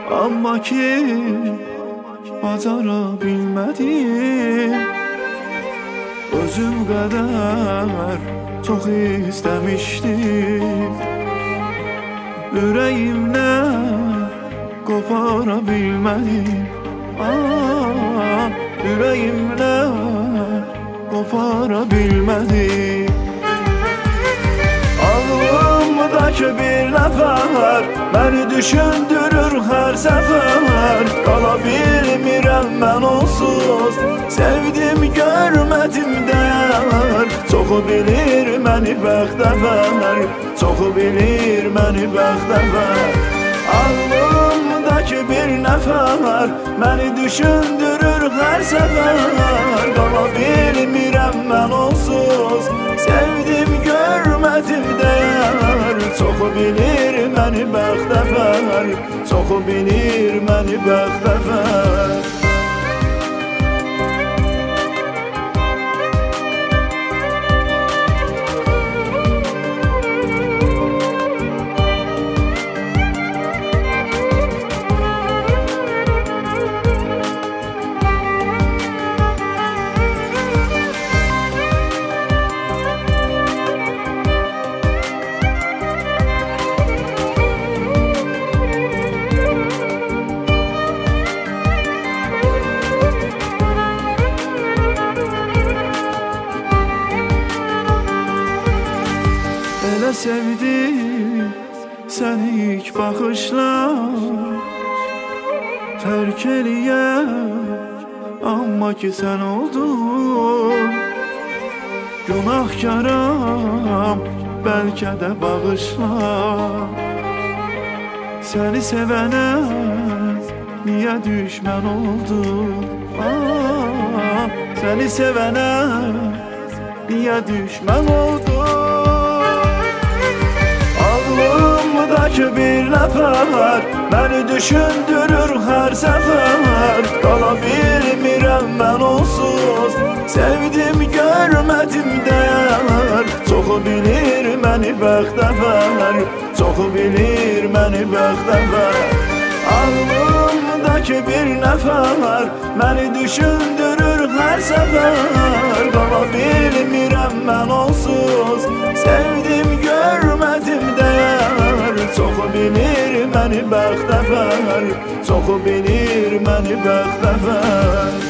Amma ki bacara bilmədim. Özüm qədər çox istəmişdim. Ürəyimlə qopara bilmədim. Ürəyimlə qopara bilmədim. Ağlımdakı bir nəfər məni düşündürür hər səfər. Qala bilmirəm mən onsuz, sevdim görmədim dəyər. Çoxu bilir məni bəxtəvər, çoxu bilir məni bəxtəvər. Ağlımdakı bir nəfər məni düşündürür hər səfər. Qala bilmirəm mən onsuz, sevdim görmədim dəyər. Çoxu bilir məni bəxtəvər, çoxu bilir məni bəxtəvər. Elə sevdim səni ilk baxışla, tərk eləyək amma ki sən oldun. Günahkaram bəlkə də bağışla, səni sevənə niyə düşmən oldun? Səni sevənə niyə düşmən oldun? Ağlımdakı bir nəfər məni düşündürür hər səfər. Qala bilmirəm mən onsuz, sevdim görmədim dəyər. Çoxu bilir məni bəxtəvər, çoxu bilir məni bəxtəvər. Ağlımdakı bir nəfər məni düşündürür hər səfər. Qala bilmirəm mən onsuz, sevdim görmədim dəyər. Çoxu bilir məni bəxtəvər, çoxu bilir məni bəxtəvər.